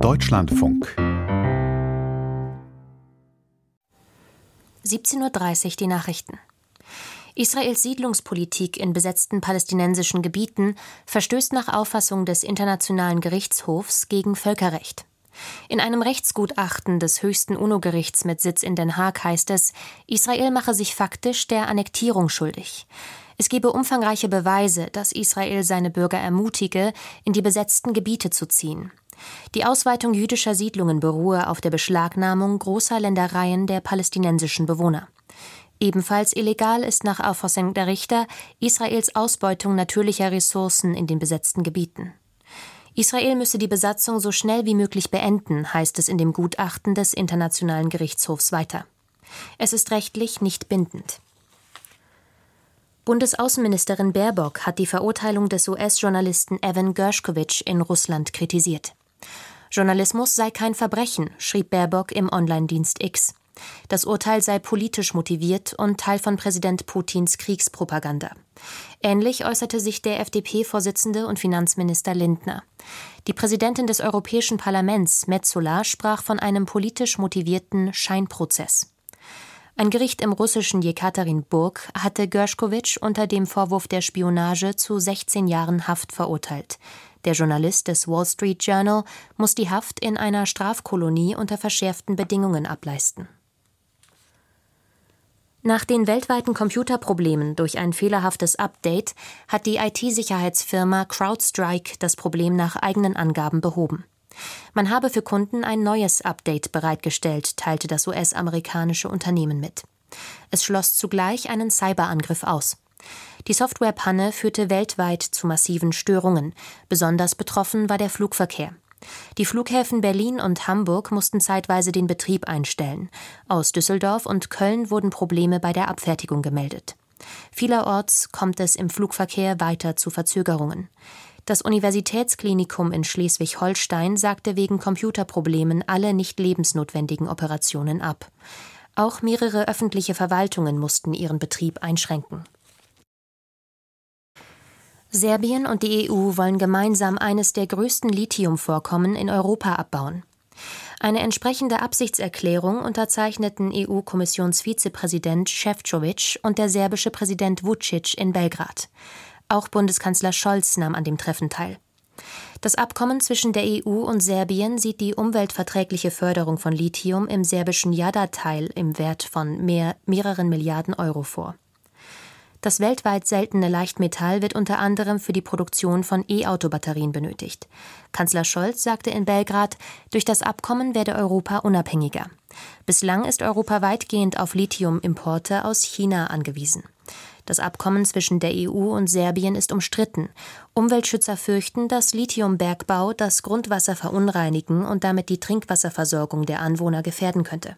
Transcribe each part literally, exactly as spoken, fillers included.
Deutschlandfunk. siebzehn Uhr dreißig die Nachrichten. Israels Siedlungspolitik in besetzten palästinensischen Gebieten verstößt nach Auffassung des Internationalen Gerichtshofs gegen Völkerrecht. In einem Rechtsgutachten des höchsten UNO-Gerichts mit Sitz in Den Haag heißt es, Israel mache sich faktisch der Annektierung schuldig. Es gebe umfangreiche Beweise, dass Israel seine Bürger ermutige, in die besetzten Gebiete zu ziehen. Die Ausweitung jüdischer Siedlungen beruhe auf der Beschlagnahmung großer Ländereien der palästinensischen Bewohner. Ebenfalls illegal ist nach Auffassung der Richter Israels Ausbeutung natürlicher Ressourcen in den besetzten Gebieten. Israel müsse die Besatzung so schnell wie möglich beenden, heißt es in dem Gutachten des Internationalen Gerichtshofs weiter. Es ist rechtlich nicht bindend. Bundesaußenministerin Baerbock hat die Verurteilung des U S-Journalisten Evan Gershkovich in Russland kritisiert. Journalismus sei kein Verbrechen, schrieb Baerbock im Online-Dienst X. Das Urteil sei politisch motiviert und Teil von Präsident Putins Kriegspropaganda. Ähnlich äußerte sich der F D P-Vorsitzende und Finanzminister Lindner. Die Präsidentin des Europäischen Parlaments, Metsola, sprach von einem politisch motivierten Scheinprozess. Ein Gericht im russischen Jekaterinburg hatte Gershkovich unter dem Vorwurf der Spionage zu sechzehn Jahren Haft verurteilt. Der Journalist des Wall Street Journal muss die Haft in einer Strafkolonie unter verschärften Bedingungen ableisten. Nach den weltweiten Computerproblemen durch ein fehlerhaftes Update hat die I T-Sicherheitsfirma CrowdStrike das Problem nach eigenen Angaben behoben. Man habe für Kunden ein neues Update bereitgestellt, teilte das U S-amerikanische Unternehmen mit. Es schloss zugleich einen Cyberangriff aus. Die Softwarepanne führte weltweit zu massiven Störungen. Besonders betroffen war der Flugverkehr. Die Flughäfen Berlin und Hamburg mussten zeitweise den Betrieb einstellen. Aus Düsseldorf und Köln wurden Probleme bei der Abfertigung gemeldet. Vielerorts kommt es im Flugverkehr weiter zu Verzögerungen. Das Universitätsklinikum in Schleswig-Holstein sagte wegen Computerproblemen alle nicht lebensnotwendigen Operationen ab. Auch mehrere öffentliche Verwaltungen mussten ihren Betrieb einschränken. Serbien und die E U wollen gemeinsam eines der größten Lithiumvorkommen in Europa abbauen. Eine entsprechende Absichtserklärung unterzeichneten E U-Kommissionsvizepräsident Šefčovič und der serbische Präsident Vučić in Belgrad. Auch Bundeskanzler Scholz nahm an dem Treffen teil. Das Abkommen zwischen der E U und Serbien sieht die umweltverträgliche Förderung von Lithium im serbischen Jadar-Teil im Wert von mehr, mehreren Milliarden Euro vor. Das weltweit seltene Leichtmetall wird unter anderem für die Produktion von E-Auto-Batterien benötigt. Kanzler Scholz sagte in Belgrad, durch das Abkommen werde Europa unabhängiger. Bislang ist Europa weitgehend auf Lithiumimporte aus China angewiesen. Das Abkommen zwischen der E U und Serbien ist umstritten. Umweltschützer fürchten, dass Lithiumbergbau das Grundwasser verunreinigen und damit die Trinkwasserversorgung der Anwohner gefährden könnte.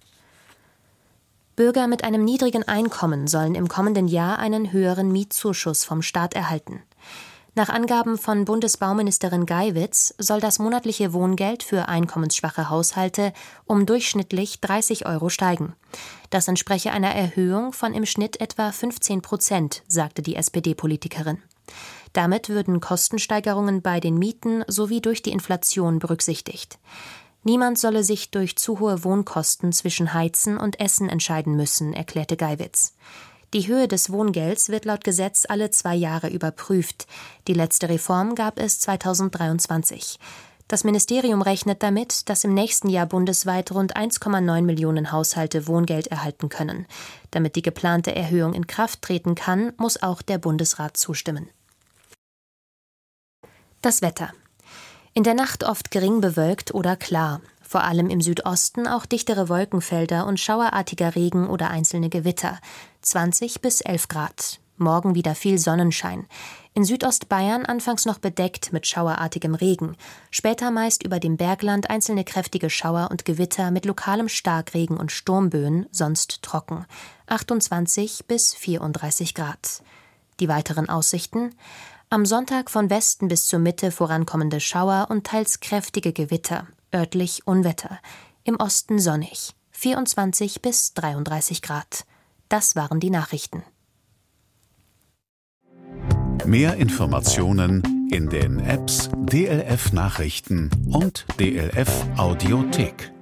Bürger mit einem niedrigen Einkommen sollen im kommenden Jahr einen höheren Mietzuschuss vom Staat erhalten. Nach Angaben von Bundesbauministerin Geiwitz soll das monatliche Wohngeld für einkommensschwache Haushalte um durchschnittlich dreißig Euro steigen. Das entspreche einer Erhöhung von im Schnitt etwa fünfzehn Prozent, sagte die S P D-Politikerin. Damit würden Kostensteigerungen bei den Mieten sowie durch die Inflation berücksichtigt. Niemand solle sich durch zu hohe Wohnkosten zwischen Heizen und Essen entscheiden müssen, erklärte Geiwitz. Die Höhe des Wohngelds wird laut Gesetz alle zwei Jahre überprüft. Die letzte Reform gab es zweitausenddreiundzwanzig. Das Ministerium rechnet damit, dass im nächsten Jahr bundesweit rund eins Komma neun Millionen Haushalte Wohngeld erhalten können. Damit die geplante Erhöhung in Kraft treten kann, muss auch der Bundesrat zustimmen. Das Wetter. In der Nacht oft gering bewölkt oder klar. Vor allem im Südosten auch dichtere Wolkenfelder und schauerartiger Regen oder einzelne Gewitter. zwanzig bis elf Grad. Morgen wieder viel Sonnenschein. In Südostbayern anfangs noch bedeckt mit schauerartigem Regen. Später meist über dem Bergland einzelne kräftige Schauer und Gewitter mit lokalem Starkregen und Sturmböen, sonst trocken. achtundzwanzig bis vierunddreißig Grad. Die weiteren Aussichten: Am Sonntag von Westen bis zur Mitte vorankommende Schauer und teils kräftige Gewitter, örtlich Unwetter. Im Osten sonnig, vierundzwanzig bis dreiunddreißig Grad. Das waren die Nachrichten. Mehr Informationen in den Apps D L F Nachrichten und D L F Audiothek.